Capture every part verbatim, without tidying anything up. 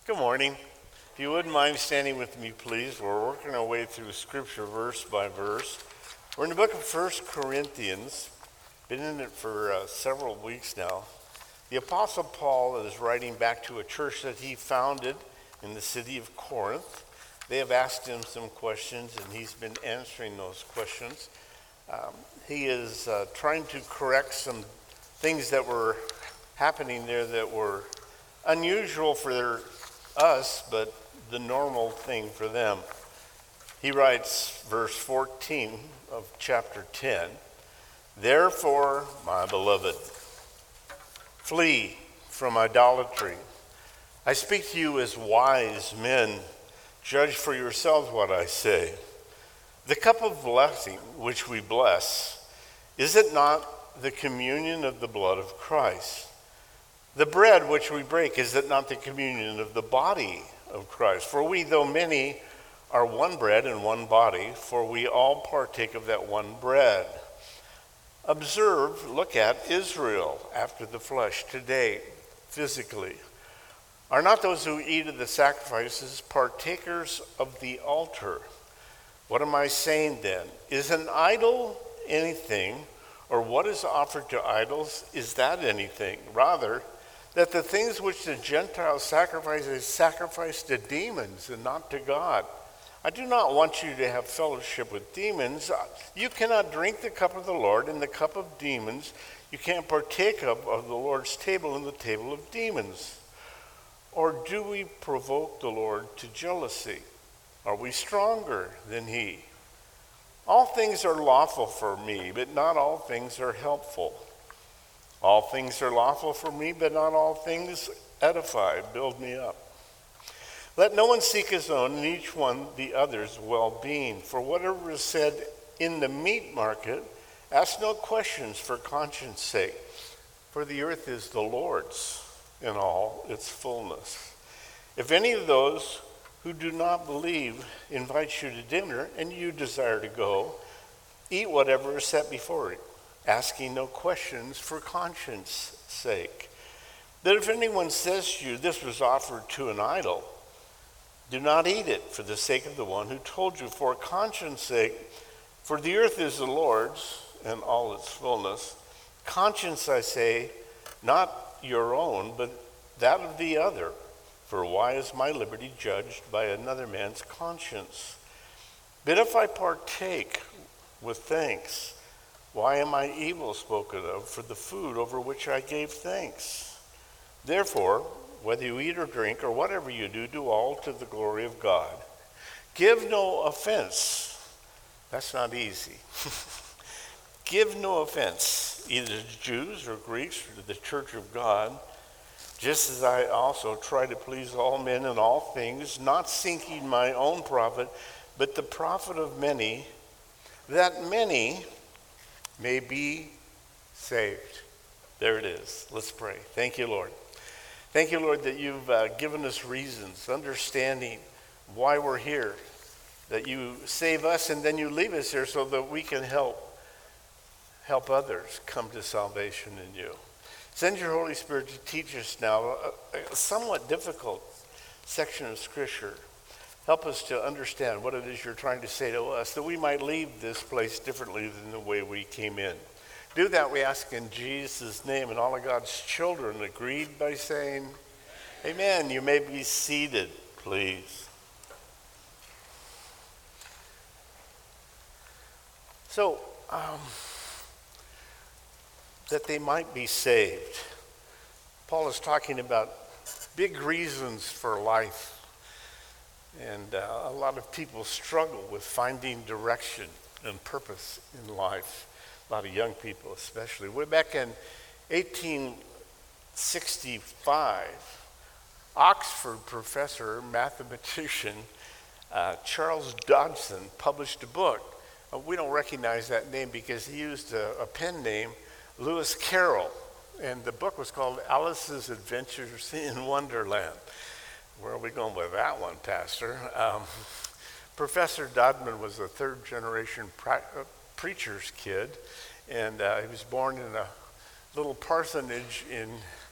Good morning. If you wouldn't mind standing with me, please. We're working our way through Scripture verse by verse. We're in the book of First Corinthians. Been in it for uh, several weeks now. The Apostle Paul is writing back to a church that he founded in the city of Corinth. They have asked him some questions, and he's been answering those questions. Um, he is uh, trying to correct some things that were happening there that were unusual for their us, but the normal thing for them. He writes, verse fourteen of chapter ten, "Therefore, my beloved, flee from idolatry. I speak to you as wise men. Judge for yourselves what I say. The cup of blessing which we bless, is it not the communion of the blood of Christ? The bread which we break, is it not the communion of the body of Christ? For we, though many, are one bread and one body, for we all partake of that one bread. Observe, look at Israel after the flesh today, physically. Are not those who eat of the sacrifices partakers of the altar? What am I saying then? Is an idol anything, or what is offered to idols, is that anything? Rather, that the things which the Gentiles sacrifice is sacrificed to demons and not to God. I do not want you to have fellowship with demons. You cannot drink the cup of the Lord and the cup of demons. You can't partake of, of the Lord's table and the table of demons. Or do we provoke the Lord to jealousy? Are we stronger than he? All things are lawful for me, but not all things are helpful. All things are lawful for me, but not all things edify, build me up. Let no one seek his own, and each one the other's well-being. For whatever is said in the meat market, ask no questions for conscience sake. For the earth is the Lord's in all its fullness. If any of those who do not believe invite you to dinner, and you desire to go, eat whatever is set before you, asking no questions for conscience sake. That if anyone says to you, this was offered to an idol, do not eat it for the sake of the one who told you, for conscience sake, for the earth is the Lord's and all its fullness. Conscience, I say, not your own, but that of the other. For why is my liberty judged by another man's conscience? But if I partake with thanks, why am I evil spoken of for the food over which I gave thanks? Therefore, whether you eat or drink or whatever you do, do all to the glory of God. Give no offense. That's not easy. Give no offense, either to Jews or Greeks or to the church of God, just as I also try to please all men in all things, not seeking my own profit, but the profit of many, that many may be saved. There it is. Let's pray. Thank you, Lord. Thank you, Lord, that you've uh, given us reasons, understanding why we're here, that you save us and then you leave us here so that we can help help others come to salvation in you. Send your Holy Spirit to teach us now a, a somewhat difficult section of Scripture. Help us to understand what it is you're trying to say to us, that we might leave this place differently than the way we came in. Do that, we ask in Jesus' name, and all of God's children agreed by saying, amen. You may be seated, please. So, um, that they might be saved. Paul is talking about big reasons for life. And uh, a lot of people struggle with finding direction and purpose in life. A lot of young people especially. Way back in eighteen sixty-five, Oxford professor, mathematician, uh, Charles Dodson published a book. Uh, we don't recognize that name because he used a, a pen name, Lewis Carroll. And the book was called Alice's Adventures in Wonderland. Where are we going with that one, Pastor? Um, Professor Dodman was a third generation pra- uh, preacher's kid, and uh, he was born in a little parsonage in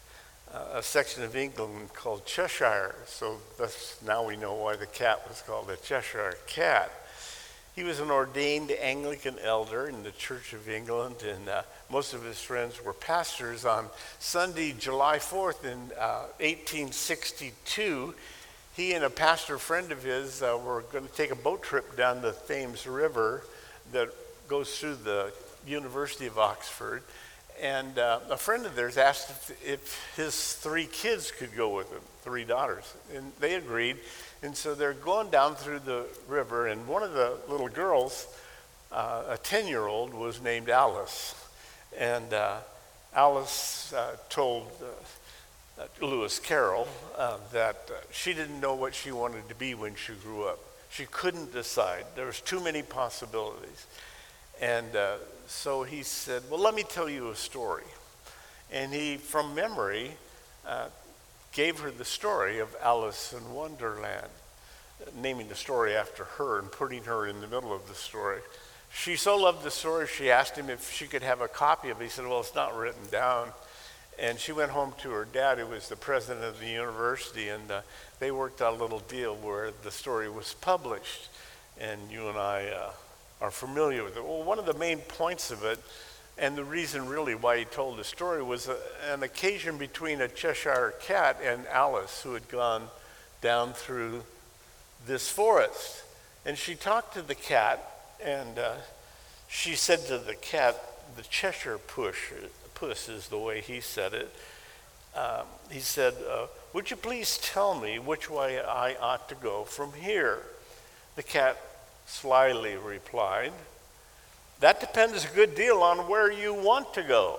uh, a section of England called Cheshire. So that's, now we know why the cat was called a Cheshire cat. He was an ordained Anglican elder in the Church of England, and uh, most of his friends were pastors. On Sunday, July fourth in uh, eighteen sixty-two, he and a pastor friend of his uh, were going to take a boat trip down the Thames River that goes through the University of Oxford. And uh, a friend of theirs asked if, if his three kids could go with him, three daughters, and they agreed. And so they're going down through the river, and one of the little girls, uh, a ten-year-old, was named Alice. And uh, Alice uh, told uh, Lewis Carroll uh, that uh, she didn't know what she wanted to be when she grew up. She couldn't decide. There was too many possibilities. And uh, so he said, well, let me tell you a story. And he, from memory, uh, gave her the story of Alice in Wonderland, naming the story after her and putting her in the middle of the story. She so loved the story, she asked him if she could have a copy of it. He said, well, it's not written down. And she went home to her dad, who was the president of the university, and uh, they worked out a little deal where the story was published. And you and I uh, are familiar with it. Well, one of the main points of it, and the reason really why he told the story, was a, an occasion between a Cheshire cat and Alice, who had gone down through this forest. And she talked to the cat, and uh, she said to the cat, the Cheshire push, puss is the way he said it. Um, he said, uh, would you please tell me which way I ought to go from here? The cat slyly replied, that depends a good deal on where you want to go.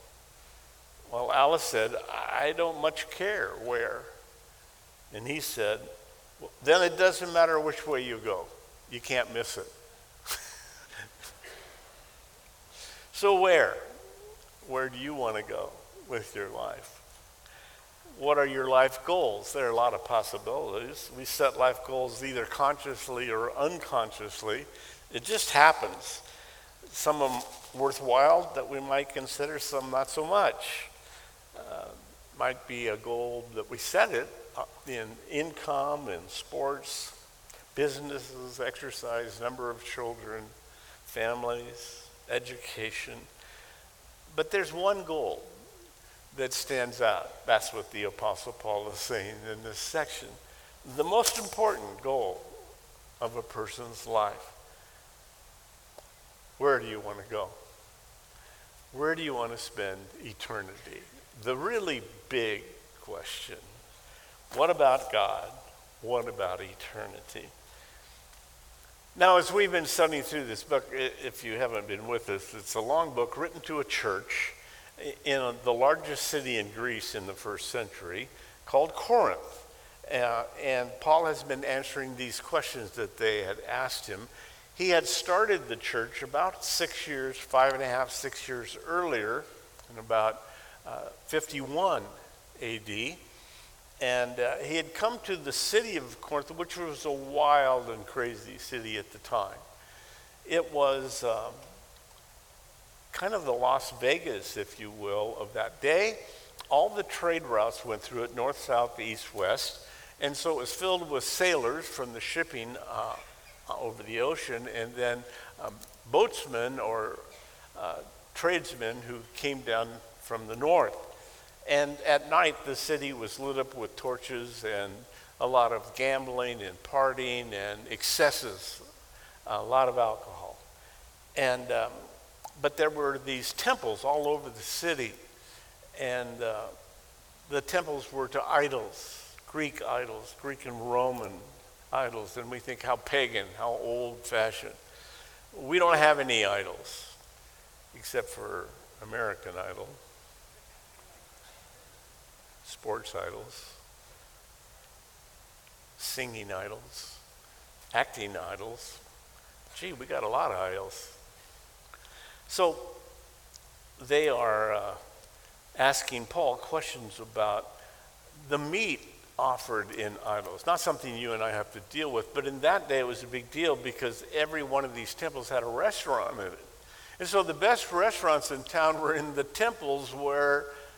Well, Alice said, I don't much care where. And he said, well, then it doesn't matter which way you go. You can't miss it. So where? Where do you want to go with your life? What are your life goals? There are a lot of possibilities. We set life goals either consciously or unconsciously. It just happens. Some of them worthwhile that we might consider, some not so much. Uh, might be a goal that we set it in income, in sports, businesses, exercise, number of children, families, education. But there's one goal that stands out. That's what the Apostle Paul is saying in this section. The most important goal of a person's life. Where do you want to go? Where do you want to spend eternity? The really big question. What about God? What about eternity? Now, as we've been studying through this book, if you haven't been with us, it's a long book written to a church in the largest city in Greece in the first century called Corinth. Uh, and Paul has been answering these questions that they had asked him. He had started the church about six years, five and a half, six years earlier, in about uh, fifty-one A D. And uh, he had come to the city of Corinth, which was a wild and crazy city at the time. It was um, kind of the Las Vegas, if you will, of that day. All the trade routes went through it, north, south, east, west. And so it was filled with sailors from the shipping uh, over the ocean, and then um, boatsmen or uh, tradesmen who came down from the north. And at night, the city was lit up with torches and a lot of gambling and partying and excesses, a lot of alcohol. And um, but there were these temples all over the city, and uh, the temples were to idols, Greek idols, Greek and Roman idols, and we think how pagan, how old-fashioned. We don't have any idols except for American Idol, sports idols, singing idols, acting idols. Gee, we got a lot of idols. So they are uh, asking Paul questions about the meat offered in idols. Not something you and I have to deal with, but in that day it was a big deal because every one of these temples had a restaurant in it. And so the best restaurants in town were in the temples where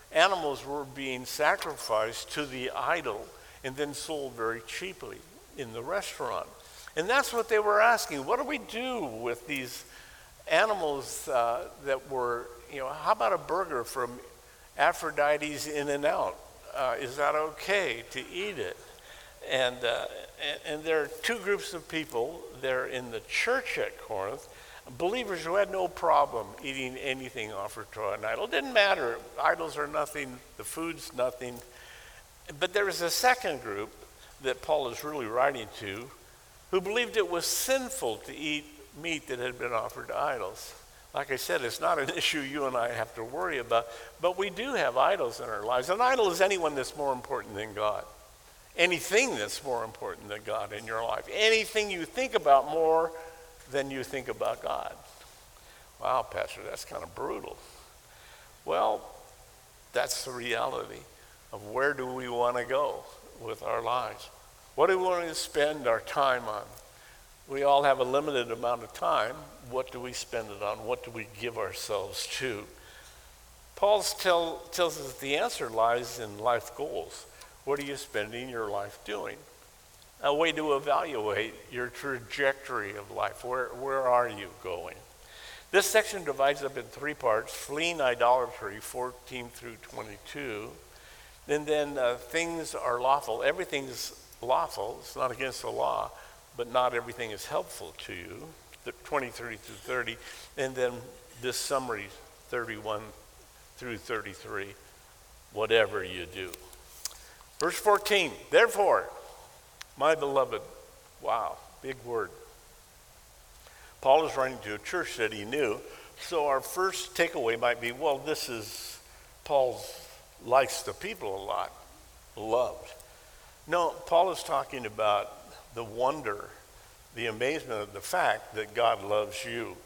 animals were being sacrificed to the idol and then sold very cheaply in the restaurant. And that's what they were asking. What do we do with these animals uh, that were, you know, how about a burger from Aphrodite's In-N-Out? Uh, is that okay to eat it? And, uh, and, and there are two groups of people there in the church at Corinth, believers who had no problem eating anything offered to an idol. It didn't matter. Idols are nothing. The food's nothing. But there was a second group that Paul is really writing to who believed it was sinful to eat meat that had been offered to idols. Like I said, it's not an issue you and I have to worry about, but we do have idols in our lives. An idol is anyone that's more important than God. Anything that's more important than God in your life. Anything you think about more than you think about God. Wow, Pastor, that's kind of brutal. Well, that's the reality of where do we want to go with our lives. What do we want to spend our time on? We all have a limited amount of time. What do we spend it on? What do we give ourselves to? Paul tell, tells us the answer lies in life goals. What are you spending your life doing? A way to evaluate your trajectory of life. Where, where are you going? This section divides up in three parts: fleeing idolatry, fourteen through twenty-two. And then uh, things are lawful. Everything's lawful. It's not against the law, but not everything is helpful to you, twenty-three through thirty. And then this summary, thirty-one through thirty-three, whatever you do. Verse fourteen, therefore, my beloved, wow, big word. Paul is writing to a church that he knew, so our first takeaway might be, well, this is, Paul likes the people a lot, loved. No, Paul is talking about the wonder, the amazement of the fact that God loves you.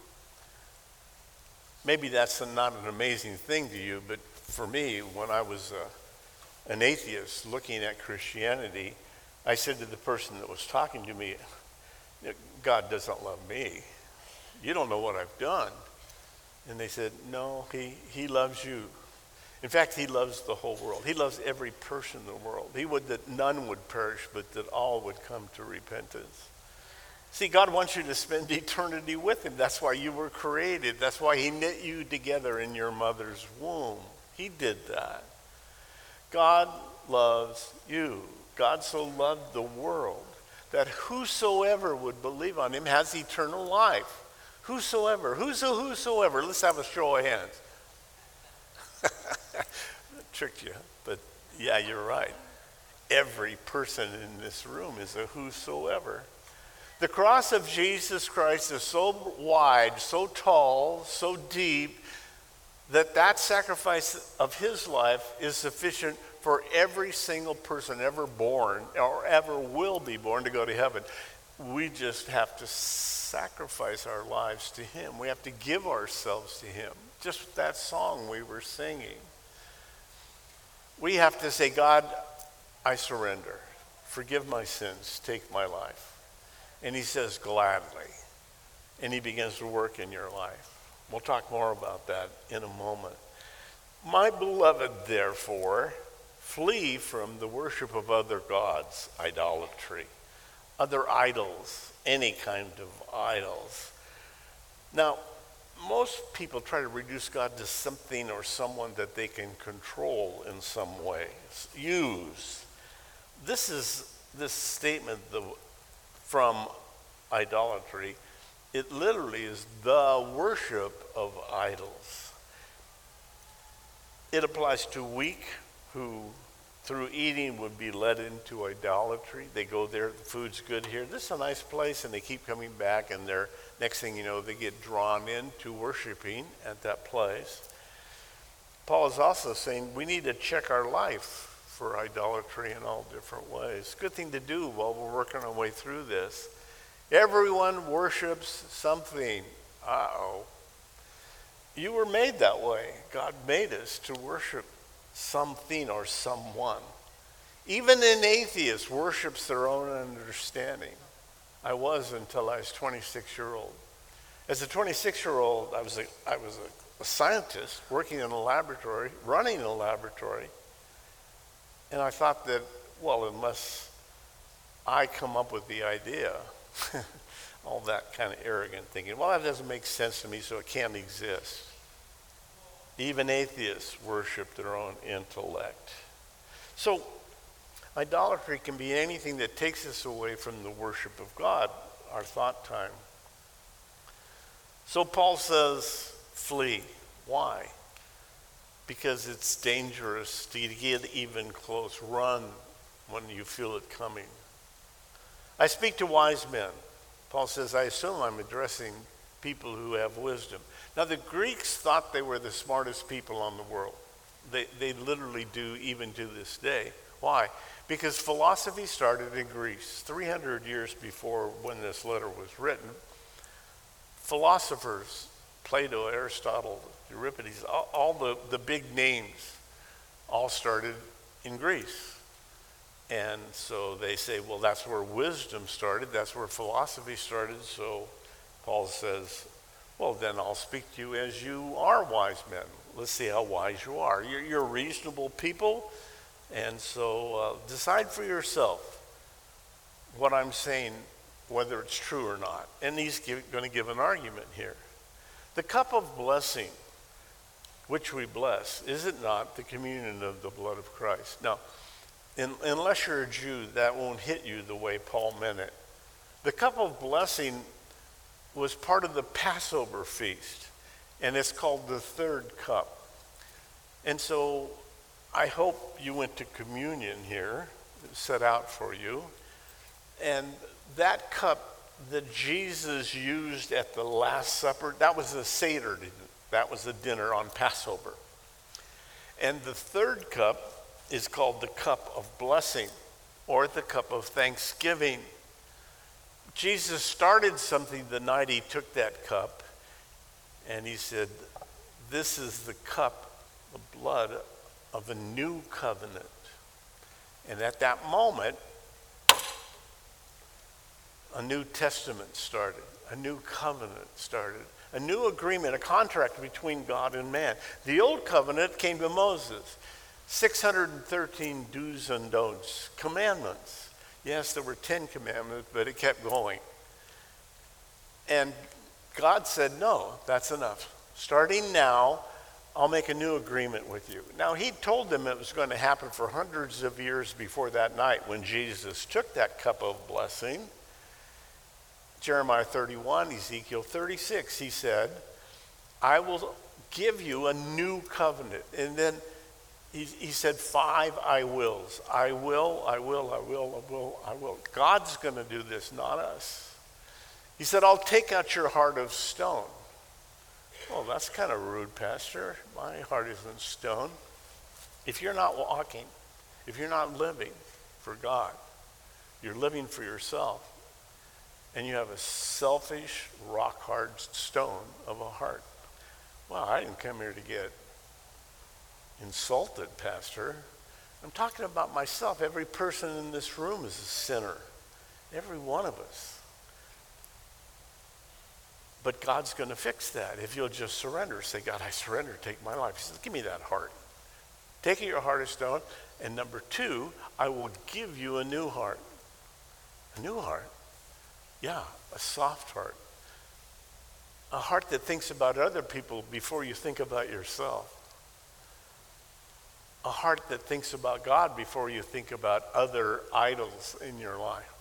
Maybe that's a, not an amazing thing to you, but for me, when I was a, an atheist looking at Christianity, I said to the person that was talking to me, God doesn't love me. You don't know what I've done. And they said, no, he, he loves you. In fact, he loves the whole world. He loves every person in the world. He would that none would perish, but that all would come to repentance. See, God wants you to spend eternity with him. That's why you were created. That's why he knit you together in your mother's womb. He did that. God loves you. God so loved the world that whosoever would believe on him has eternal life. Whosoever, whoso, whosoever. Let's have a show of hands. Tricked you, but yeah, you're right. Every person in this room is a whosoever. The cross of Jesus Christ is so wide, so tall, so deep, that that sacrifice of his life is sufficient for every single person ever born or ever will be born to go to heaven. We just have to sacrifice our lives to him. We have to give ourselves to him. Just that song we were singing. We have to say, God, I surrender. Forgive my sins. Take my life. And he says, gladly. And he begins to work in your life. We'll talk more about that in a moment. My beloved, therefore, flee from the worship of other gods, idolatry, other idols, any kind of idols. Now, most people try to reduce God to something or someone that they can control in some way, use. This is this statement the, from idolatry. It literally is the worship of idols. It applies to weak who through eating would be led into idolatry. They go there, the food's good here. This is a nice place, and they keep coming back, and they're, next thing you know, they get drawn into worshiping at that place. Paul is also saying we need to check our life for idolatry in all different ways. Good thing to do while we're working our way through this. Everyone worships something. Uh-oh. You were made that way. God made us to worship something or someone. Even an atheist worships their own understanding. I was until I was twenty-six years old. As a twenty-six year old, I was a, I was a scientist working in a laboratory, running a laboratory. And I thought that, well, unless I come up with the idea, all that kind of arrogant thinking, well, that doesn't make sense to me, so it can't exist. Even atheists worship their own intellect. So idolatry can be anything that takes us away from the worship of God, our thought time. So Paul says, flee. Why? Because it's dangerous to get even close. Run when you feel it coming. I speak to wise men. Paul says, I assume I'm addressing people who have wisdom. Now, the Greeks thought they were the smartest people on the world. They, they literally do even to this day. Why? Because philosophy started in Greece three hundred years before when this letter was written. Philosophers, Plato, Aristotle, Euripides, all, all the, the big names all started in Greece. And so they say, well, that's where wisdom started. That's where philosophy started. So Paul says, well, then I'll speak to you as you are wise men. Let's see how wise you are. You're, you're reasonable people. And so uh, decide for yourself what I'm saying, whether it's true or not. And he's going to give an argument here. The cup of blessing, which we bless, is it not the communion of the blood of Christ? Now, in, unless you're a Jew, that won't hit you the way Paul meant it. The cup of blessing was part of the Passover feast, and it's called the third cup. And so I hope you went to communion here, set out for you, and that cup that Jesus used at the Last Supper, that was a Seder, that was a dinner on Passover. And the third cup is called the cup of blessing, or the cup of thanksgiving. Jesus started something the night he took that cup, and he said, this is the cup, the blood of a new covenant. And at that moment, a new testament started, a new covenant started, a new agreement, a contract between God and man. The old covenant came to Moses, six hundred thirteen do's and don'ts, commandments. Yes, there were ten commandments, but it kept going. And God said, no, that's enough. Starting now, I'll make a new agreement with you. Now, he told them it was going to happen for hundreds of years before that night when Jesus took that cup of blessing. Jeremiah thirty-one, Ezekiel thirty-six, he said, I will give you a new covenant. And then he, he said five I wills. I will, I will, I will, I will, I will. God's going to do this, not us. He said, I'll take out your heart of stone. Well, that's kind of rude, Pastor. My heart isn't stone. If you're not walking, if you're not living for God, you're living for yourself, and you have a selfish, rock-hard stone of a heart. Well, I didn't come here to get insulted, Pastor. I'm talking about myself. Every person in this room is a sinner. Every one of us. But God's going to fix that if you'll just surrender. Say, God, I surrender. Take my life. He says, give me that heart. Take your heart of stone. And number two, I will give you a new heart. A new heart. Yeah, a soft heart. A heart that thinks about other people before you think about yourself. A heart that thinks about God before you think about other idols in your life.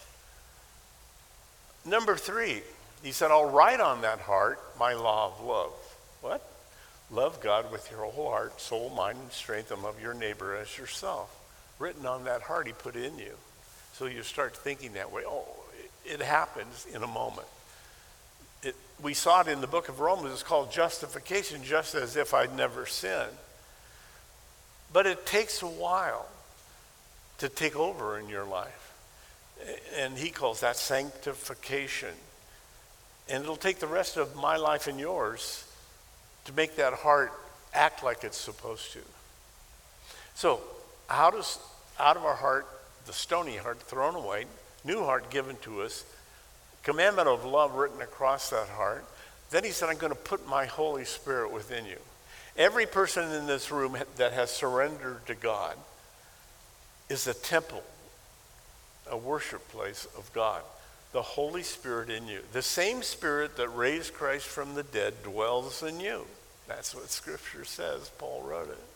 Number three, he said, I'll write on that heart my law of love. What? Love God with your whole heart, soul, mind, and strength, and love your neighbor as yourself. Written on that heart he put in you. So you start thinking that way. Oh, it happens in a moment. It, we saw it in the book of Romans. It's called justification, just as if I'd never sinned. But it takes a while to take over in your life. And he calls that sanctification. And it'll take the rest of my life and yours to make that heart act like it's supposed to. So, how does, out of our heart, the stony heart thrown away, new heart given to us, commandment of love written across that heart, Then he said, I'm going to put my Holy Spirit within you. Every person in this room that has surrendered to God is a temple, a worship place of God. The Holy Spirit in you. The same Spirit that raised Christ from the dead dwells in you. That's what Scripture says. Paul wrote it.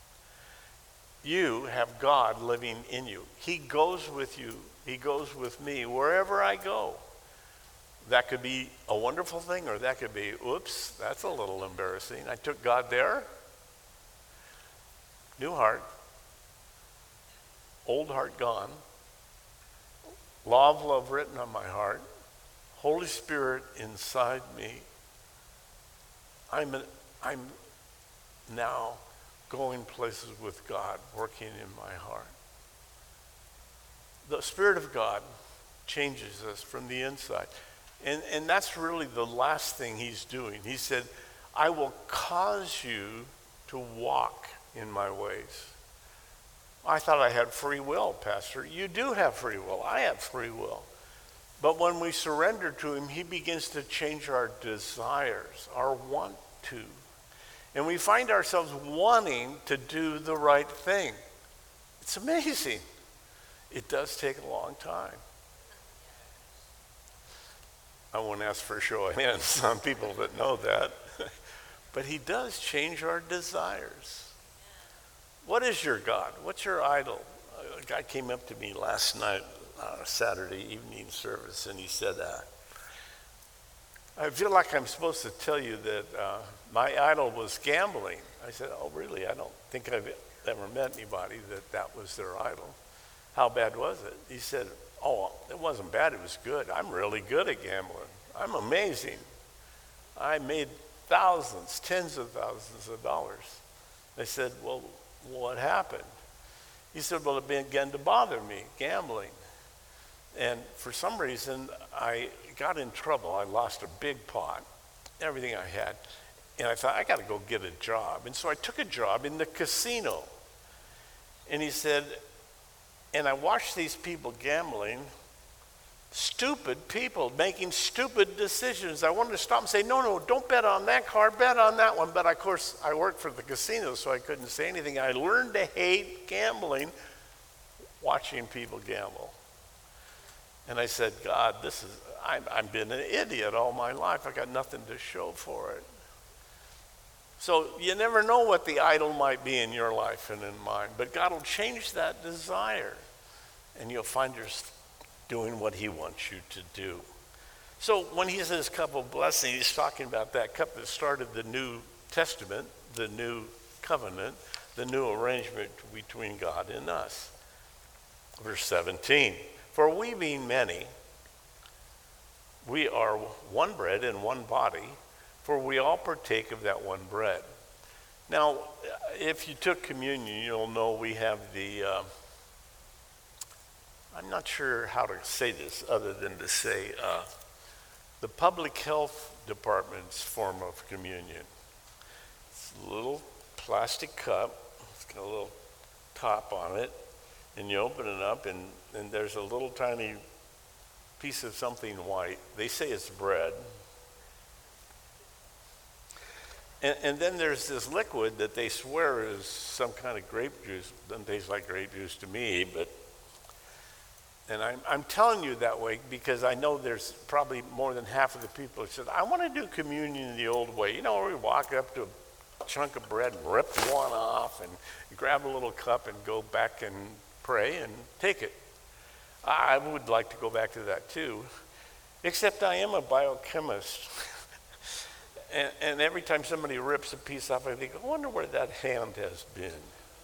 You have God living in you. He goes with you. He goes with me wherever I go. That could be a wonderful thing, or that could be, oops, that's a little embarrassing. I took God there. New heart. Old heart gone. Law of love written on my heart. Holy Spirit inside me. I'm, a, I'm now going places with God, working in my heart. The Spirit of God changes us from the inside. And, and that's really the last thing he's doing. He said, I will cause you to walk in my ways. I thought I had free will, Pastor. You do have free will. I have free will. But when we surrender to him, he begins to change our desires, our want to. And we find ourselves wanting to do the right thing. It's amazing. It does take a long time. I won't ask for a show of hands on people that know that. But he does change our desires. What is your God? What's your idol? A guy came up to me last night, uh, Saturday evening service, and he said, uh, I feel like I'm supposed to tell you that uh, my idol was gambling. I said, oh, really? I don't think I've ever met anybody that that was their idol. How bad was it? He said, oh, it wasn't bad. It was good. I'm really good at gambling. I'm amazing. I made thousands, tens of thousands of dollars. I said, well, what happened? He said, well, it began to bother me, gambling. And for some reason, I got in trouble. I lost a big pot, everything I had. And I thought, I got to go get a job. And so I took a job in the casino. And he said, and I watched these people gambling, stupid people making stupid decisions. I wanted to stop and say, no, no, don't bet on that card, bet on that one. But of course, I worked for the casino, so I couldn't say anything. I learned to hate gambling, watching people gamble. And I said, God, this is, I'm, I've been an idiot all my life. I got nothing to show for it. So you never know what the idol might be in your life and in mine, but God will change that desire, and you'll find yourself doing what he wants you to do. So when he says cup of blessing, he's talking about that cup that started the New Testament, the new covenant, the new arrangement between God and us. Verse seventeen, for we being many, we are one bread and one body, for we all partake of that one bread. Now, if you took communion, you'll know we have the, uh, I'm not sure how to say this other than to say uh, the public health department's form of communion. It's a little plastic cup. It's got a little top on it. And you open it up, and, and there's a little tiny piece of something white. They say it's bread. And, and then there's this liquid that they swear is some kind of grape juice. Doesn't taste like grape juice to me, but, and I'm, I'm telling you that way because I know there's probably more than half of the people that said, I want to do communion the old way. You know, where we walk up to a chunk of bread and rip one off and grab a little cup and go back and pray and take it. I would like to go back to that too, except I am a biochemist. And, and every time somebody rips a piece off, I think, I wonder where that hand has been.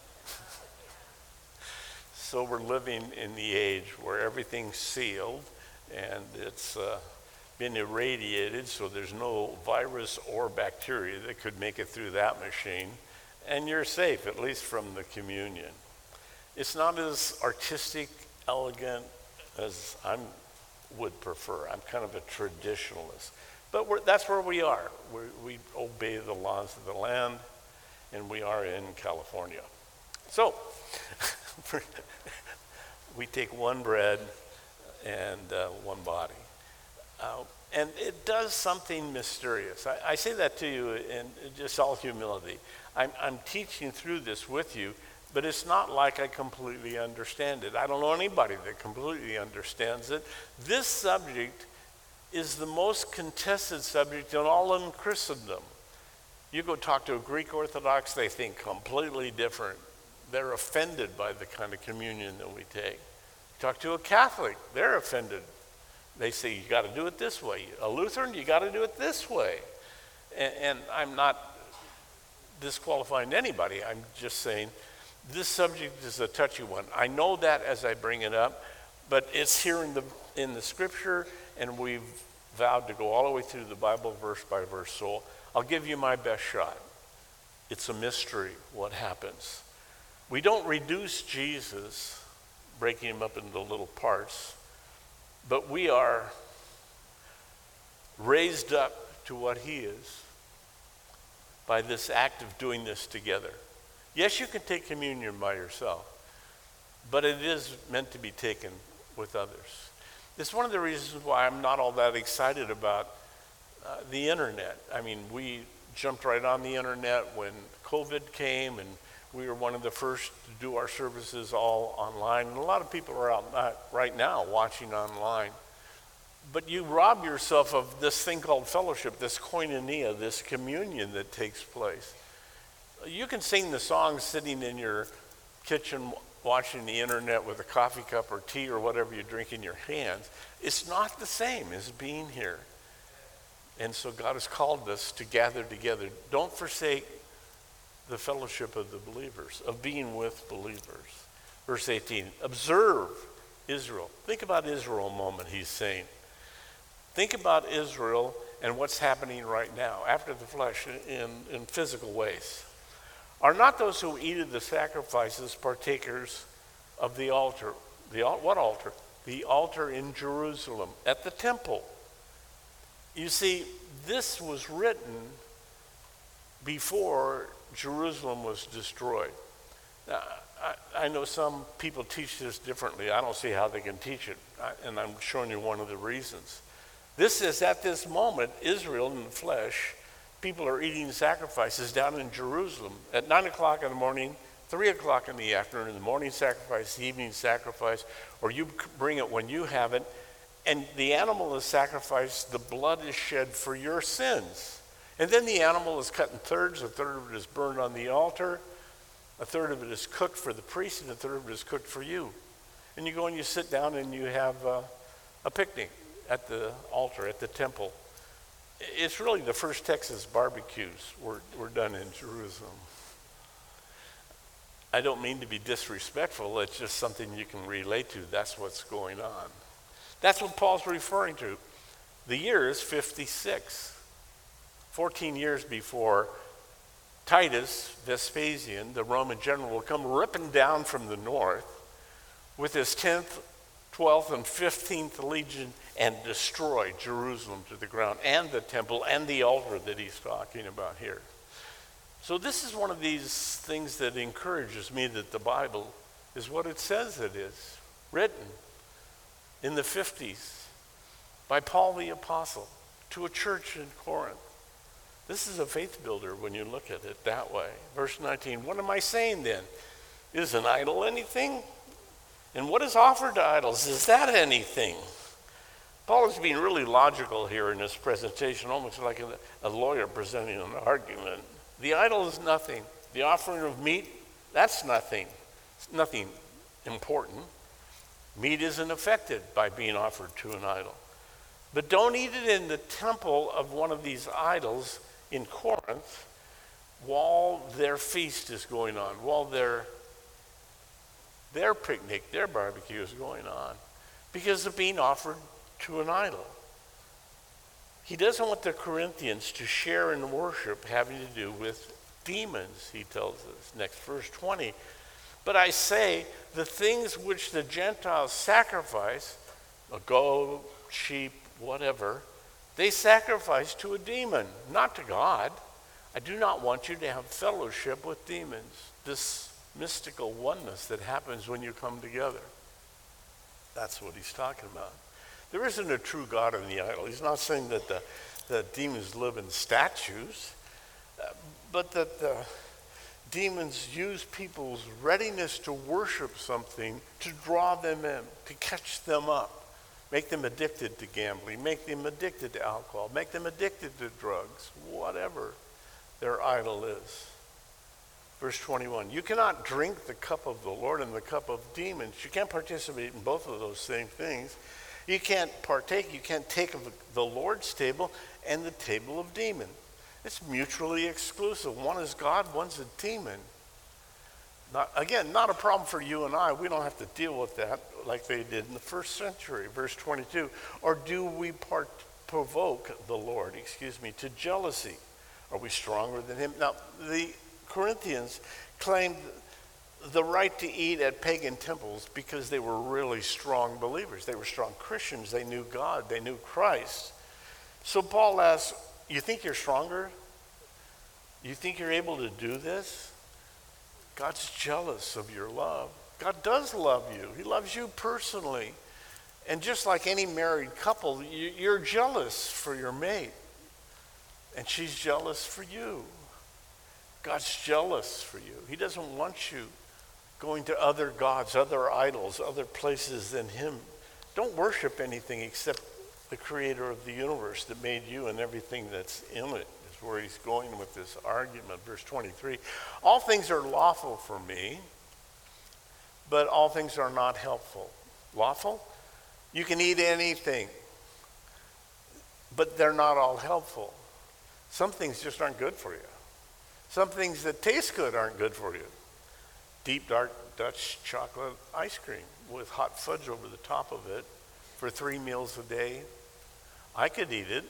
So we're living in the age where everything's sealed and it's uh, been irradiated, so there's no virus or bacteria that could make it through that machine. And you're safe, at least from the communion. It's not as artistic, elegant as I would prefer. I'm kind of a traditionalist. But we're, that's where we are. We're, we obey the laws of the land, and we are in California. So, we take one bread and uh, one body. Uh, and it does something mysterious. I, I say that to you in just all humility. I'm, I'm teaching through this with you, but it's not like I completely understand it. I don't know anybody that completely understands it. This subject is the most contested subject in all of Christendom. You go talk to a Greek Orthodox, they think completely different. They're offended by the kind of communion that we take. Talk to a Catholic, they're offended. They say, you got to do it this way. A Lutheran, you got to do it this way. And, and I'm not disqualifying anybody. I'm just saying this subject is a touchy one. I know that as I bring it up, but it's here in the in the scripture, and we've vowed to go all the way through the Bible verse by verse. So I'll give you my best shot. It's a mystery what happens. We don't reduce Jesus, breaking him up into little parts, but we are raised up to what he is by this act of doing this together. Yes, you can take communion by yourself, but it is meant to be taken with others. It's one of the reasons why I'm not all that excited about uh, the internet. I mean, we jumped right on the internet when COVID came, and we were one of the first to do our services all online. And a lot of people are out uh, right now watching online. But you rob yourself of this thing called fellowship, this koinonia, this communion that takes place. You can sing the songs sitting in your kitchen watching the internet with a coffee cup or tea or whatever you drink in your hands. It's not the same as being here. And so God has called us to gather together. Don't forsake the fellowship of the believers, of being with believers. Verse eighteen, observe Israel. Think about Israel a moment, he's saying. Think about Israel and what's happening right now, after the flesh, in, in physical ways. Are not those who eat of the sacrifices partakers of the altar? The what altar? The altar in Jerusalem, at the temple. You see, this was written before Jerusalem was destroyed. Now, I, I know some people teach this differently. I don't see how they can teach it, and I'm showing you one of the reasons. This is, at this moment, Israel in the flesh, people are eating sacrifices down in Jerusalem at nine o'clock in the morning, three o'clock in the afternoon, the morning sacrifice, the evening sacrifice, or you bring it when you have it, and the animal is sacrificed, the blood is shed for your sins. And then the animal is cut in thirds, a third of it is burned on the altar, a third of it is cooked for the priest, and a third of it is cooked for you. And you go and you sit down and you have uh, a picnic at the altar, at the temple. It's really the first Texas barbecues were, were done in Jerusalem. I don't mean to be disrespectful, it's just something you can relate to. That's what's going on. That's what Paul's referring to. The year is fifty-six, fourteen years before Titus Vespasian, the Roman general, will come ripping down from the north with his tenth, twelfth, and fifteenth legion and destroy Jerusalem to the ground, and the temple and the altar that he's talking about here. So this is one of these things that encourages me that the Bible is what it says it is, written in the fifties by Paul the Apostle to a church in Corinth. This is a faith builder when you look at it that way. Verse nineteen, what am I saying then? Is an idol anything? And what is offered to idols? Is that anything? Paul is being really logical here in his presentation, almost like a, a lawyer presenting an argument. The idol is nothing. The offering of meat, that's nothing. It's nothing important. Meat isn't affected by being offered to an idol. But don't eat it in the temple of one of these idols in Corinth while their feast is going on, while their, their picnic, their barbecue is going on, because of being offered to an idol. He doesn't want the Corinthians to share in worship having to do with demons, he tells us. Next, verse twenty. But I say, the things which the Gentiles sacrifice, a goat, sheep, whatever, they sacrifice to a demon, not to God. I do not want you to have fellowship with demons, this mystical oneness that happens when you come together. That's what he's talking about. There isn't a true God in the idol. He's not saying that the, the demons live in statues, uh, but that the demons use people's readiness to worship something to draw them in, to catch them up, make them addicted to gambling, make them addicted to alcohol, make them addicted to drugs, whatever their idol is. Verse twenty-one, you cannot drink the cup of the Lord and the cup of demons. You can't participate in both of those same things. You can't partake, you can't take of the Lord's table and the table of demons. It's mutually exclusive. One is God, one's a demon. Not, again, not a problem for you and I. We don't have to deal with that like they did in the first century. Verse twenty-two, or do we part, provoke the Lord, excuse me, to jealousy? Are we stronger than him? Now, the Corinthians claimed the right to eat at pagan temples because they were really strong believers. They were strong Christians. They knew God. They knew Christ. So Paul asks, you think you're stronger? You think you're able to do this? God's jealous of your love. God does love you. He loves you personally. And just like any married couple, you're jealous for your mate. And she's jealous for you. God's jealous for you. He doesn't want you going to other gods, other idols, other places than him. Don't worship anything except the creator of the universe that made you and everything that's in it, is where he's going with this argument. Verse twenty-three, all things are lawful for me, but all things are not helpful. Lawful? You can eat anything, but they're not all helpful. Some things just aren't good for you. Some things that taste good aren't good for you. Deep, dark Dutch chocolate ice cream with hot fudge over the top of it for three meals a day. I could eat it,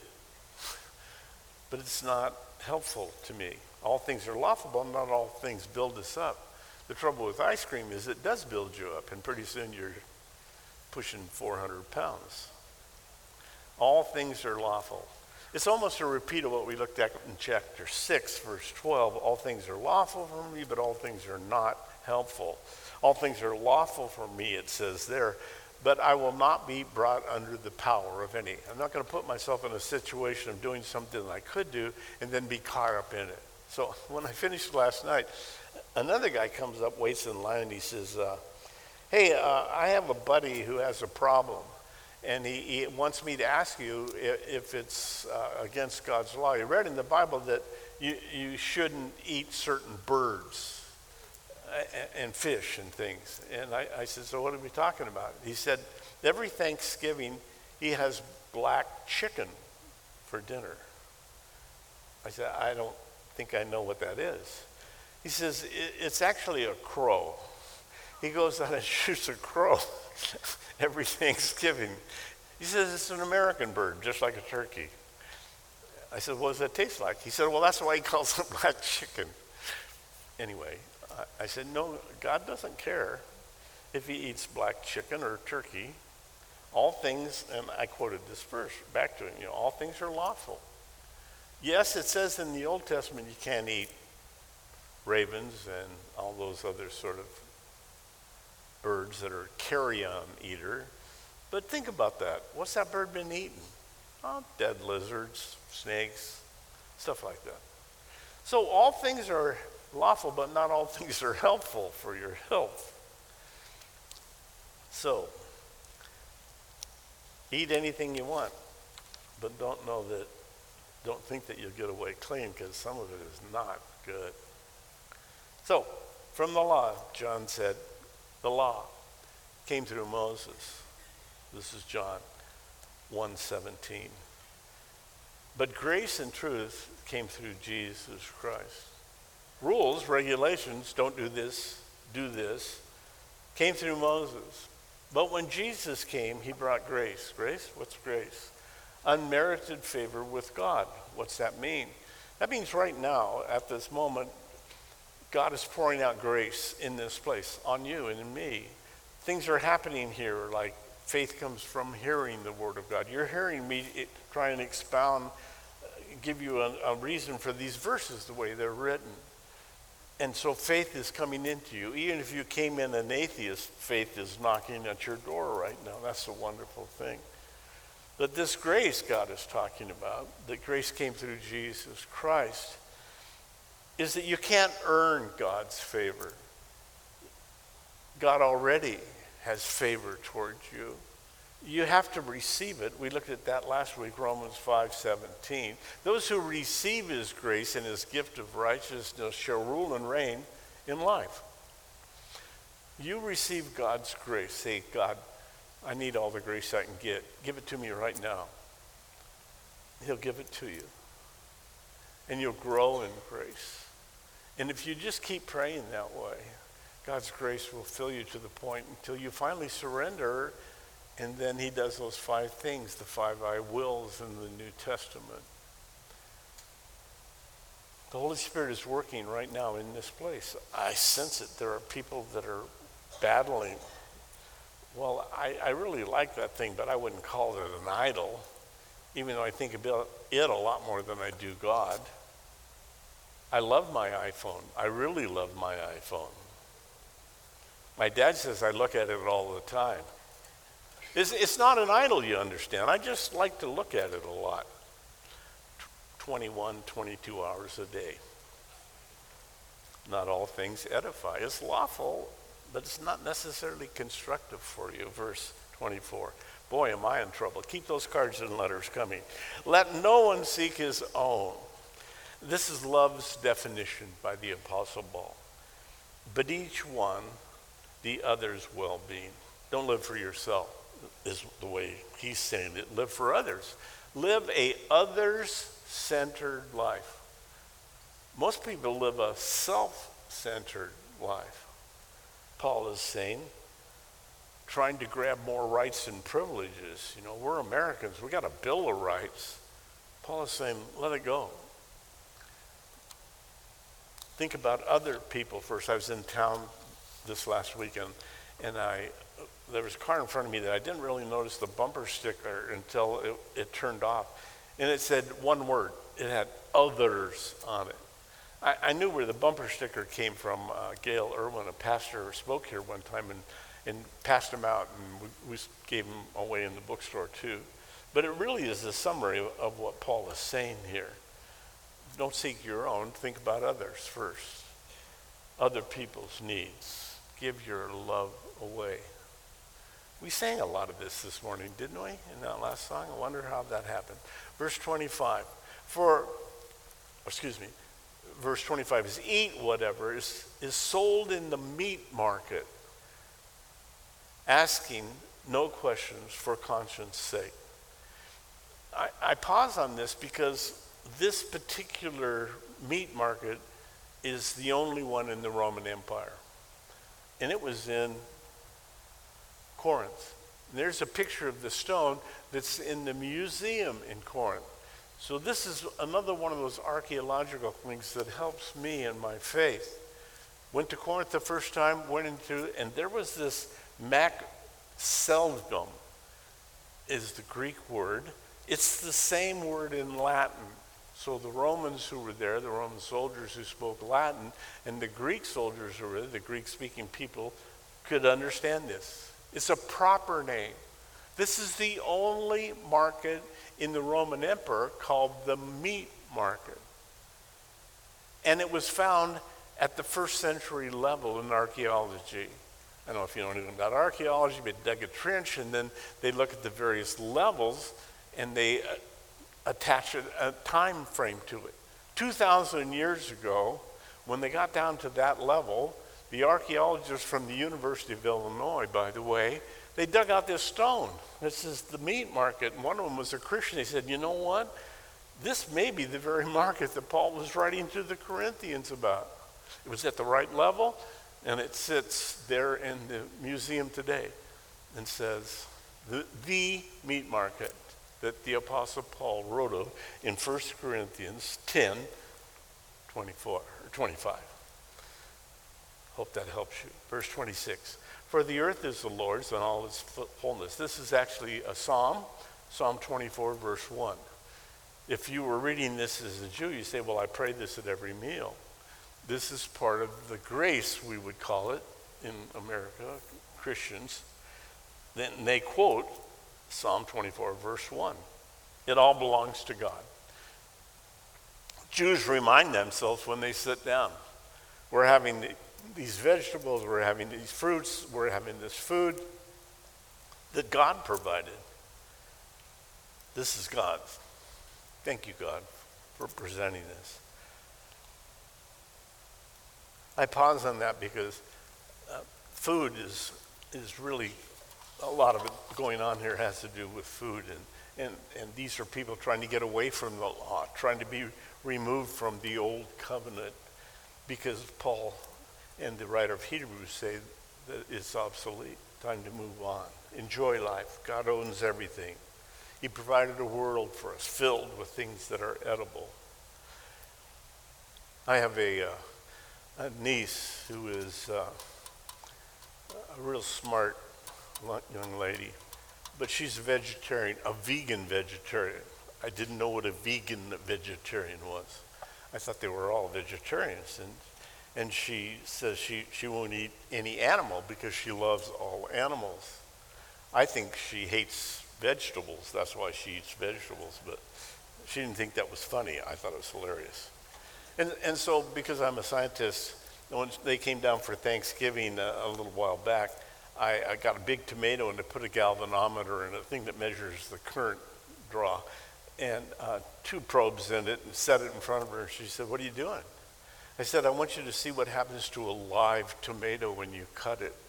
but it's not helpful to me. All things are lawful, but not all things build us up. The trouble with ice cream is it does build you up, and pretty soon you're pushing four hundred pounds. All things are lawful. It's almost a repeat of what we looked at in chapter six, verse twelve. All things are lawful for me, but all things are not helpful. All things are lawful for me, it says there, but I will not be brought under the power of any. I'm not going to put myself in a situation of doing something that I could do and then be caught up in it. So when I finished last night, another guy comes up, waits in line, and he says, uh, hey, uh, I have a buddy who has a problem. And he, he wants me to ask you if, if it's uh, against God's law. You read in the Bible that you, you shouldn't eat certain birds and, and fish and things. And I, I said, so what are we talking about? He said, every Thanksgiving he has black chicken for dinner. I said, I don't think I know what that is. He says, it, it's actually a crow. He goes out and shoots a crow every Thanksgiving. He says it's an American bird, just like a turkey. I said, what does that taste like? He said, well, that's why he calls it black chicken. Anyway, I, I said, no, God doesn't care if he eats black chicken or turkey. All things, and I quoted this verse back to him, you know, all things are lawful. Yes, it says in the Old Testament you can't eat ravens and all those other sort of birds that are carrion eater. But think about that. What's that bird been eating? Oh, dead lizards, snakes, stuff like that. So all things are lawful, but not all things are helpful for your health. So, eat anything you want, but don't know that, don't think that you'll get away clean, because some of it is not good. So, from the law, John said, the law came through Moses. This is John one seventeen. But grace and truth came through Jesus Christ. Rules, regulations, don't do this, do this, came through Moses. But when Jesus came, he brought grace. Grace? What's grace? Unmerited favor with God. What's that mean? That means right now, at this moment, God is pouring out grace in this place, on you and in me. Things are happening here, like faith comes from hearing the word of God. You're hearing me try and expound, give you a, a reason for these verses the way they're written. And so faith is coming into you. Even if you came in an atheist, faith is knocking at your door right now. That's a wonderful thing. But this grace God is talking about, that grace came through Jesus Christ, is that you can't earn God's favor. God already has favor towards you. You have to receive it. We looked at that last week, Romans five seventeen. Those who receive his grace and his gift of righteousness shall rule and reign in life. You receive God's grace. Say, God, I need all the grace I can get. Give it to me right now. He'll give it to you. And you'll grow in grace. And if you just keep praying that way, God's grace will fill you to the point until you finally surrender, and then he does those five things, the five I wills in the New Testament. The Holy Spirit is working right now in this place. I sense it. There are people that are battling. Well, I, I really like that thing, but I wouldn't call it an idol, even though I think about it a lot more than I do God. I love my iPhone. I really love my iPhone. My dad says I look at it all the time. It's, it's not an idol, you understand. I just like to look at it a lot. twenty-one, twenty-two hours a day. Not all things edify. It's lawful, but it's not necessarily constructive for you. Verse twenty-four. Boy, am I in trouble. Keep those cards and letters coming. Let no one seek his own. This is love's definition by the Apostle Paul. But each one the other's well-being. Don't live for yourself, is the way he's saying it. Live for others. Live a others-centered life. Most people live a self-centered life. Paul is saying, trying to grab more rights and privileges. You know, we're Americans. We got a Bill of Rights. Paul is saying, let it go. Think about other people first. I was in town this last weekend, and I there was a car in front of me that I didn't really notice the bumper sticker until it, it turned off. And it said one word. It had others on it. I, I knew where the bumper sticker came from. Uh, Gail Irwin, a pastor, spoke here one time and, and passed them out, and we, we gave them away in the bookstore too. But it really is a summary of, of what Paul is saying here. Don't seek your own. Think about others first. Other people's needs. Give your love away. We sang a lot of this this morning, didn't we, in that last song? I wonder how that happened. Verse twenty-five. For, excuse me, verse twenty-five is eat whatever is, is sold in the meat market, asking no questions for conscience sake. I, I pause on this because this particular meat market is the only one in the Roman Empire. And it was in Corinth. And there's a picture of the stone that's in the museum in Corinth. So this is another one of those archaeological things that helps me in my faith. Went to Corinth the first time, went into, and there was this Macseldum is the Greek word. It's the same word in Latin. So the Romans who were there, the Roman soldiers who spoke Latin, and the Greek soldiers who were there, the Greek-speaking people, could understand this. It's a proper name. This is the only market in the Roman Empire called the meat market. And it was found at the first century level in archaeology. I don't know if you know anything about archaeology, but they dug a trench, and then they look at the various levels, and they uh, attach a, a time frame to it. two thousand years ago, when they got down to that level, the archaeologists from the University of Illinois, by the way, they dug out this stone. This is the meat market, and one of them was a Christian. He said, you know what? This may be the very market that Paul was writing to the Corinthians about. It was at the right level, and it sits there in the museum today and says, the, the meat market that the Apostle Paul wrote of in First Corinthians ten, twenty-four, or twenty-five. Hope that helps you. Verse twenty-six. For the earth is the Lord's and all its fullness. This is actually a psalm, Psalm twenty-four, verse one. If you were reading this as a Jew, you say, well, I pray this at every meal. This is part of the grace, we would call it, in America, Christians. Then they quote Psalm twenty-four, verse one. It all belongs to God. Jews remind themselves when they sit down, we're having the, these vegetables, we're having these fruits, we're having this food that God provided. This is God's. Thank you, God, for presenting this. I pause on that because uh, food is is really, a lot of it going on here has to do with food. And, and, and these are people trying to get away from the law, trying to be removed from the old covenant, because Paul and the writer of Hebrews say that it's obsolete. Time to move on. Enjoy life. God owns everything. He provided a world for us filled with things that are edible. I have a, uh, a niece who is uh, a real smart young lady, but she's a vegetarian, a vegan vegetarian. I didn't know what a vegan vegetarian was. I thought they were all vegetarians. And and she says she, she won't eat any animal because she loves all animals. I think she hates vegetables. That's why she eats vegetables. But she didn't think that was funny. I thought it was hilarious. And and so because I'm a scientist, when they came down for Thanksgiving a, a little while back, I, I got a big tomato and I put a galvanometer in a thing that measures the current draw, and uh, two probes in it, and set it in front of her. And she said, "What are you doing?" I said, "I want you to see what happens to a live tomato when you cut it."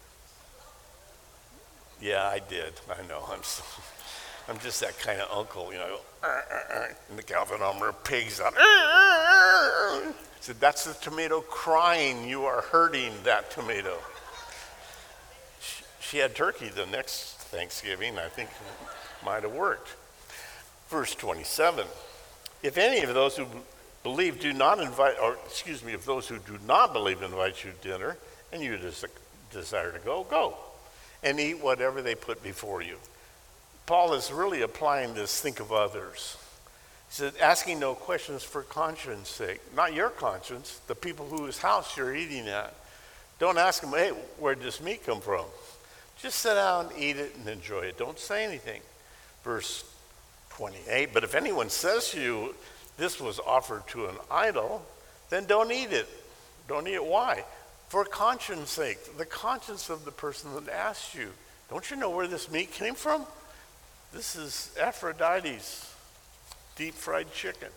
Yeah, I did. I know. I'm so, I'm just that kind of uncle, you know. "Arr, arr, arr," and the galvanometer pigs out. I said, "That's the tomato crying. You are hurting that tomato." She, she had turkey the next Thanksgiving. I think it might have worked. Verse twenty-seven. If any of those who believe do not invite, or excuse me, if those who do not believe invite you to dinner, and you des- desire to go, go, and eat whatever they put before you. Paul is really applying this, think of others. He said, asking no questions for conscience sake. Not your conscience, the people whose house you're eating at. Don't ask them, "Hey, where'd this meat come from?" Just sit down, eat it, and enjoy it. Don't say anything. Verse twenty-eight, but if anyone says to you, "This was offered to an idol," then don't eat it. Don't eat it. Why? For conscience sake, the conscience of the person that asked you. Don't you know where this meat came from? This is Aphrodite's deep fried chicken.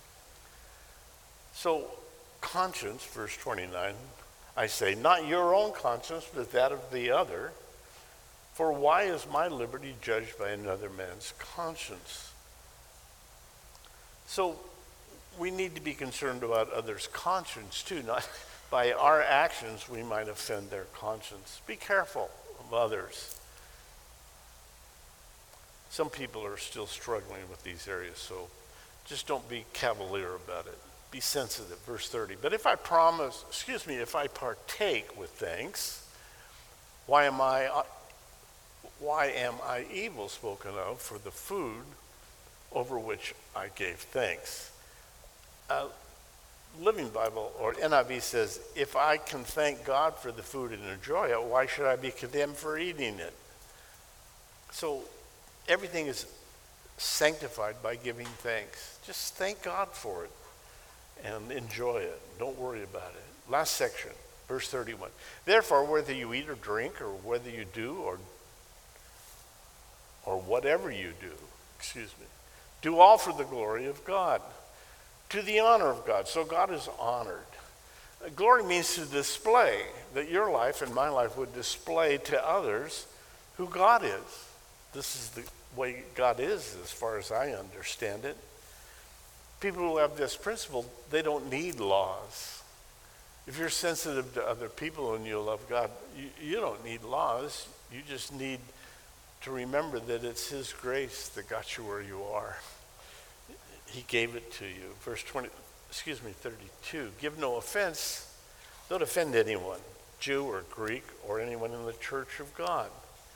So conscience, verse twenty-nine, I say, not your own conscience, but that of the other. For why is my liberty judged by another man's conscience? So we need to be concerned about others' conscience too. Not by our actions, we might offend their conscience. Be careful of others. Some people are still struggling with these areas, so just don't be cavalier about it. Be sensitive. Verse thirty. But if I promise, excuse me, if I partake with thanks, why am I, why am I evil spoken of for the food over which I gave thanks? Uh, Living Bible, or N I V, says, if I can thank God for the food and enjoy it, why should I be condemned for eating it? So everything is sanctified by giving thanks. Just thank God for it and enjoy it. Don't worry about it. Last section, verse thirty-one. Therefore, whether you eat or drink, or whether you do, or or whatever you do, excuse me, do all for the glory of God, to the honor of God. So God is honored. Glory means to display, that your life and my life would display to others who God is. This is the way God is, as far as I understand it. People who have this principle, they don't need laws. If you're sensitive to other people and you love God, you, you don't need laws. You just need to remember that it's His grace that got you where you are. He gave it to you. Verse twenty, excuse me, thirty-two. Give no offense. Don't offend anyone, Jew or Greek or anyone in the church of God.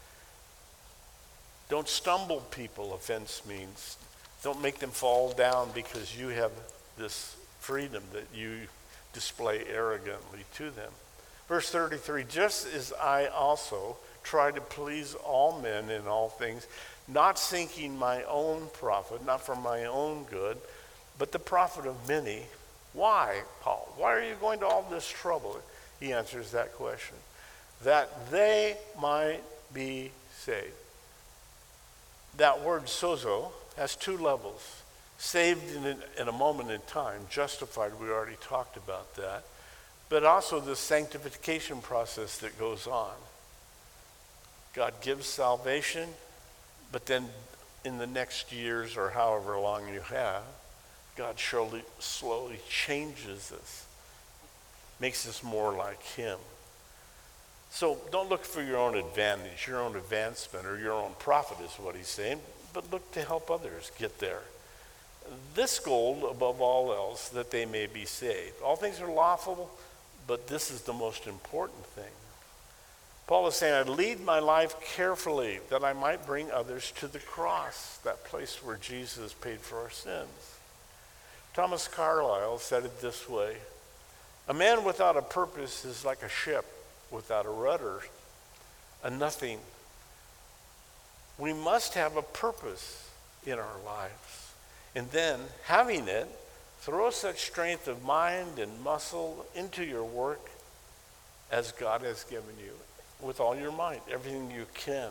Don't stumble people, offense means. Don't make them fall down because you have this freedom that you display arrogantly to them. Verse thirty-three, just as I also try to please all men in all things, not seeking my own profit, not for my own good, but the profit of many. Why, Paul? Why are you going to all this trouble? He answers that question. That they might be saved. That word sozo has two levels. Saved in a, in a moment in time, justified, we already talked about that, but also the sanctification process that goes on. God gives salvation, but then in the next years or however long you have, God surely, slowly changes us, makes us more like him. So don't look for your own advantage, your own advancement, or your own profit is what he's saying, but look to help others get there. This goal, above all else, that they may be saved. All things are lawful, but this is the most important thing. Paul is saying, I lead my life carefully that I might bring others to the cross, that place where Jesus paid for our sins. Thomas Carlyle said it this way, a man without a purpose is like a ship without a rudder, a nothing. We must have a purpose in our lives. And then, having it, throw such strength of mind and muscle into your work as God has given you, with all your might, everything you can.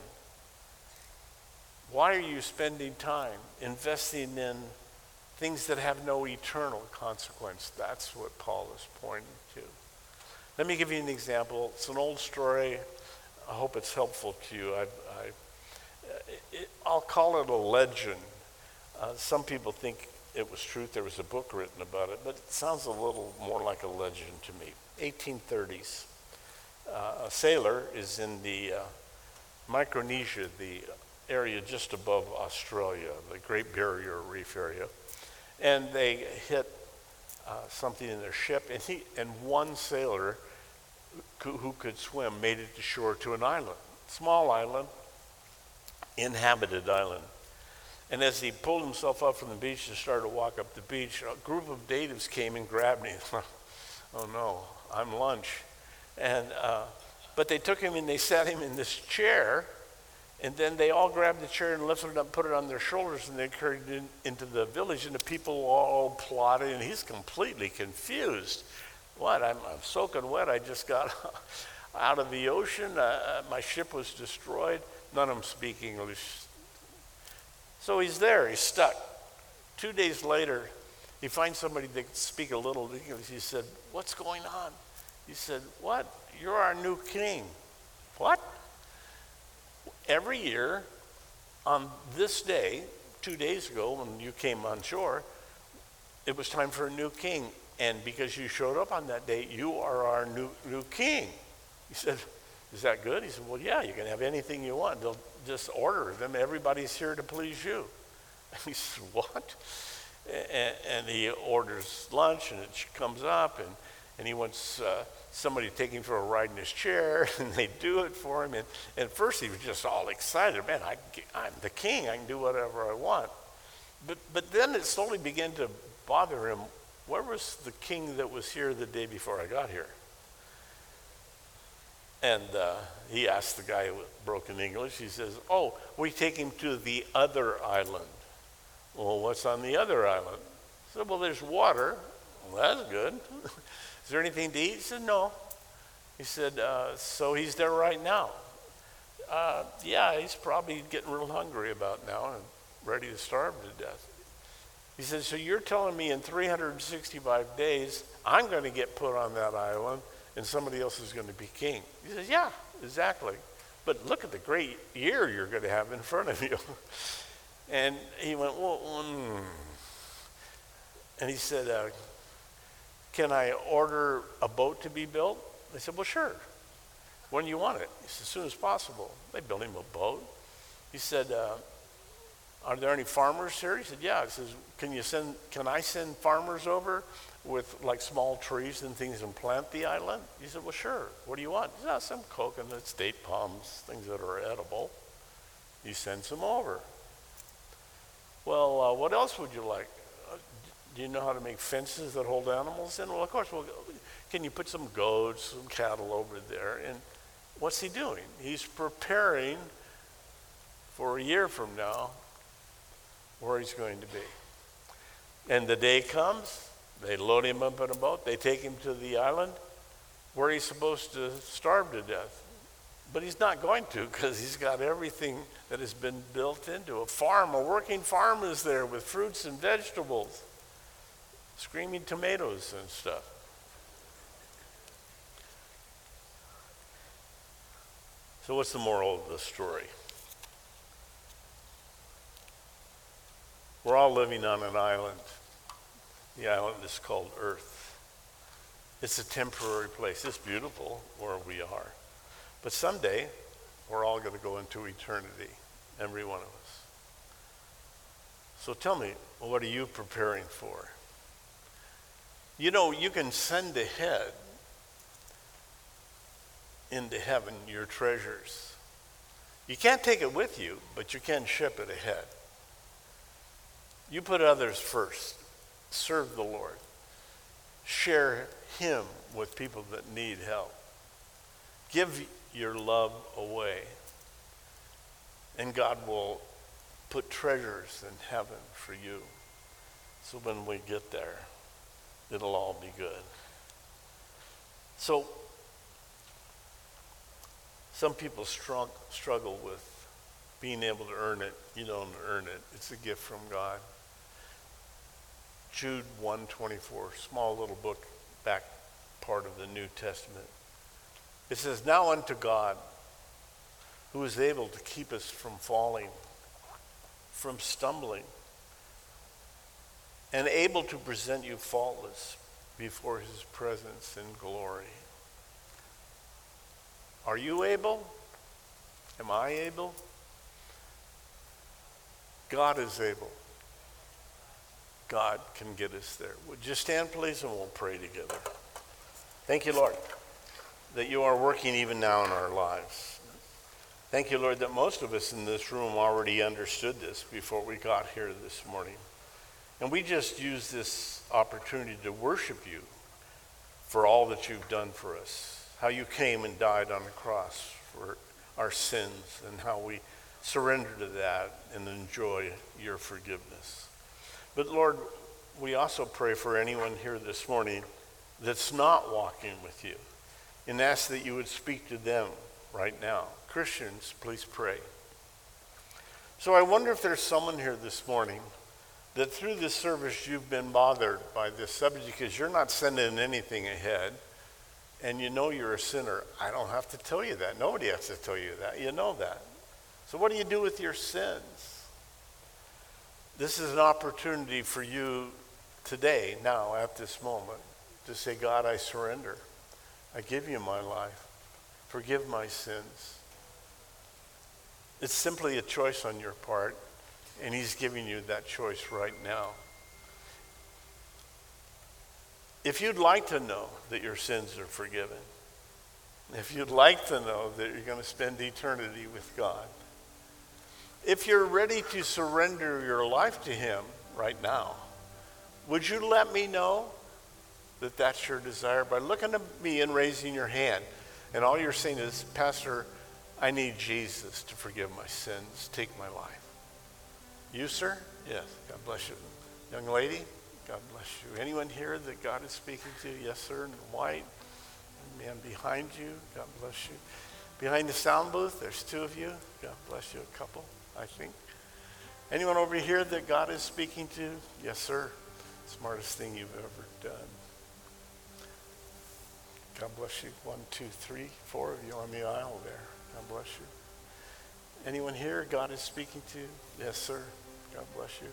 Why are you spending time investing in things that have no eternal consequence? That's what Paul is pointing to. Let me give you an example. It's an old story. I hope it's helpful to you. I, I, it, I'll call it a legend. Uh, some people think it was truth. There was a book written about it, but it sounds a little more like a legend to me. eighteen thirties. Uh, a sailor is in the uh, Micronesia, the area just above Australia, the Great Barrier Reef area, and they hit uh, something in their ship, and he and one sailor who, who could swim made it to shore to an island, small island, inhabited island. And as he pulled himself up from the beach and started to walk up the beach, a group of natives came and grabbed him. Oh no, I'm lunch. And uh, but they took him and they sat him in this chair, and then they all grabbed the chair and lifted it up, put it on their shoulders, and they carried it in, into the village, and the people all applauded, and he's completely confused. What, I'm, I'm soaking wet, I just got out of the ocean, uh, my ship was destroyed. None of them speak English. So he's there, he's stuck. Two days later, he finds somebody that can speak a little English. He said, what's going on? He said, what? You're our new king. What? Every year, on this day, two days ago when you came on shore, it was time for a new king. And because you showed up on that day, you are our new, new king. He said, is that good? He said, well, yeah, you can have anything you want. They'll just order them. Everybody's here to please you. And he said, what? And, and he orders lunch, and it comes up, and, and he wants uh, somebody to take him for a ride in his chair, and they do it for him. And, and at first he was just all excited. Man, I, I'm the king. I can do whatever I want. But, but then it slowly began to bother him. Where was the king that was here the day before I got here? And uh, he asked the guy with broken English. He says, oh, we take him to the other island. Well, what's on the other island? I said, well, there's water. Well, that's good. Is there anything to eat? He said, no. He said, uh, so he's there right now. Uh, yeah, he's probably getting real hungry about now and ready to starve to death. He said, so you're telling me in three hundred sixty-five days, I'm going to get put on that island and somebody else is going to be king? He says, yeah, exactly. But look at the great year you're going to have in front of you. And he went, well, mm. And he said, uh, can I order a boat to be built? They said, well, sure. When do you want it? He said, as soon as possible. They built him a boat. He said, uh, are there any farmers here? He said, yeah. He says, can you send, can I send farmers over with like small trees and things and plant the island? He said, well, sure. What do you want? He said, oh, some coconuts, date palms, things that are edible. He sends them over. Well, uh, what else would you like? Uh, do you know how to make fences that hold animals in? Well, of course. Well, can you put some goats, some cattle over there? And what's he doing? He's preparing for a year from now where he's going to be. And the day comes, they load him up in a boat, they take him to the island where he's supposed to starve to death. But he's not going to, because he's got everything that has been built into a farm. A working farm is there with fruits and vegetables, screaming tomatoes and stuff. So what's the moral of the story? We're all living on an island. The island is called Earth. It's a temporary place. It's beautiful where we are. But someday, we're all going to go into eternity, every one of us. So tell me, what are you preparing for? You know, you can send ahead into heaven your treasures. You can't take it with you, but you can ship it ahead. You put others first. Serve the Lord. Share him with people that need help. Give your love away. And God will put treasures in heaven for you. So when we get there, it'll all be good. So, some people strugg- struggle with being able to earn it. You don't earn it. It's a gift from God. Jude one twenty-four, small little book, back part of the New Testament. It says, now unto God, who is able to keep us from falling, from stumbling, and able to present you faultless before his presence in glory. Are you able? Am I able? God is able. God can get us there. Would you stand, please, and we'll pray together. Thank you, Lord, that you are working even now in our lives. Thank you, Lord, that most of us in this room already understood this before we got here this morning. And we just use this opportunity to worship you for all that you've done for us, how you came and died on the cross for our sins, and how we surrender to that and enjoy your forgiveness. But Lord, we also pray for anyone here this morning that's not walking with you, and ask that you would speak to them right now. Christians, please pray. So I wonder if there's someone here this morning that through this service you've been bothered by this subject because you're not sending anything ahead, and you know you're a sinner. I don't have to tell you that. Nobody has to tell you that. You know that. So what do you do with your sins? This is an opportunity for you today, now, at this moment, to say, God, I surrender. I give you my life. Forgive my sins. It's simply a choice on your part, and he's giving you that choice right now. If you'd like to know that your sins are forgiven, if you'd like to know that you're going to spend eternity with God, if you're ready to surrender your life to him right now, would you let me know that that's your desire by looking at me and raising your hand? And all you're saying is, Pastor, I need Jesus to forgive my sins. Take my life. You, sir? Yes. God bless you. Young lady? God bless you. Anyone here that God is speaking to? Yes, sir. In white. Man behind you. God bless you. Behind the sound booth, there's two of you. God bless you. A couple, I think. Anyone over here that God is speaking to? Yes, sir. Smartest thing you've ever done. God bless you. One, two, three, four of you on the aisle there. God bless you. Anyone here God is speaking to? Yes, sir. God bless you.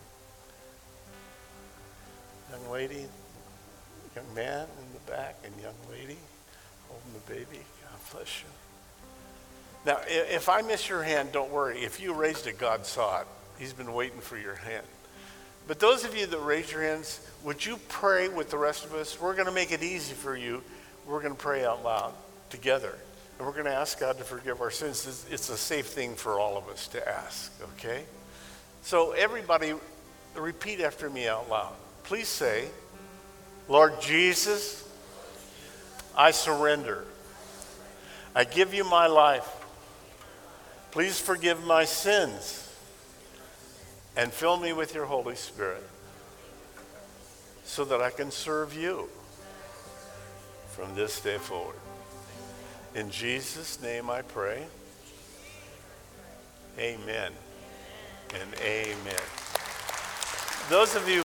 Young lady, young man in the back, and young lady holding the baby. God bless you. Now, if I miss your hand, don't worry. If you raised it, God saw it. He's been waiting for your hand. But those of you that raised your hands, would you pray with the rest of us? We're going to make it easy for you. We're going to pray out loud together. And we're going to ask God to forgive our sins. It's a safe thing for all of us to ask, okay? So everybody, repeat after me out loud. Please say, Lord Jesus, I surrender. I give you my life. Please forgive my sins and fill me with your Holy Spirit so that I can serve you from this day forward. In Jesus' name I pray. Amen and amen. Those of you